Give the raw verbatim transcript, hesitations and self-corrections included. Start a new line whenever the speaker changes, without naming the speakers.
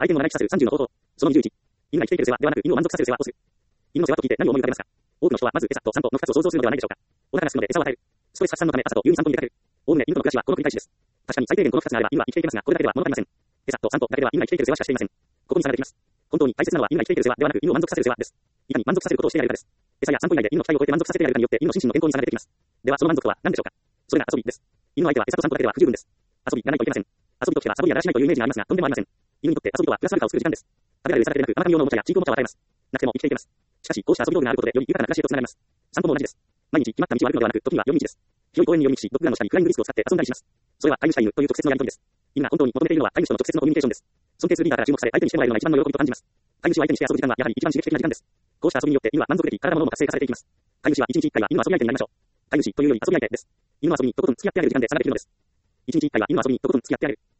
相手の長生きさせるさんじゅうの方法。そのにじゅういち。犬が生きていける世話ではなく、犬を満足させる世話をする。犬の世話と聞いて何を思い浮かべますか？多くの人はまず餌と散歩のふたつを想像するのではないでしょうか。お腹が空くので餌を与える。ストレス発散のため朝と夕に散歩に出かける。おおむね犬との暮らしはこの繰り返しです。確かに最低限このふたつがあれば犬は生きていけますが、これだけでは物足りません。餌と散歩だけでは犬が生きていける世話しかしていません。ここに差ができます。本当に大切なのは犬が生きていける世話ではなく、犬を満足させる世話です。いかに満足させることをしてやるかです。餌や散歩以外で犬の期待を超えて満足させてやるかによって犬の心身の健康に差が出てきます。ではその満足とは何でしょうか。それが遊びです。犬の相手は餌と散歩だけでは不十分です。遊びがないといけません。遊びときてはサボりやだらしないというイメージがありますが、とんでもありません。犬にとって遊びとはプラスアルファを作る時間です。食べられる餌だけでなく、生身用のおもちゃや人工おもちゃを与えます。なくても生きていけます。しかし、こうした遊び道具があることでより豊かな暮らしへとつながります。散歩も同じです。毎日決まった道を歩くのではなく、時には寄り道です。広い公園に寄り道し、ドッグランの下にフライングディスクを使って遊んだりします。それは飼い主対犬という直接のやり取りです。犬が本当に求めているのは飼い主との直接のコミュニケーションです。尊敬するリーダーから注目され相手にしてもらえるのが一番の喜びと感じます。飼い主を相手にして遊ぶ時間はやはり一番刺激的な時間です。こうした遊びによって犬は満足でき、体も脳も活性化されていきます。飼い主は一日一回は犬の遊び相手になりましょう。飼い主というより遊び相手です。犬の遊びにとことん付き合ってあげる時間で差ができるのです。一日一回は犬の遊びにとことん付き合ってあげる。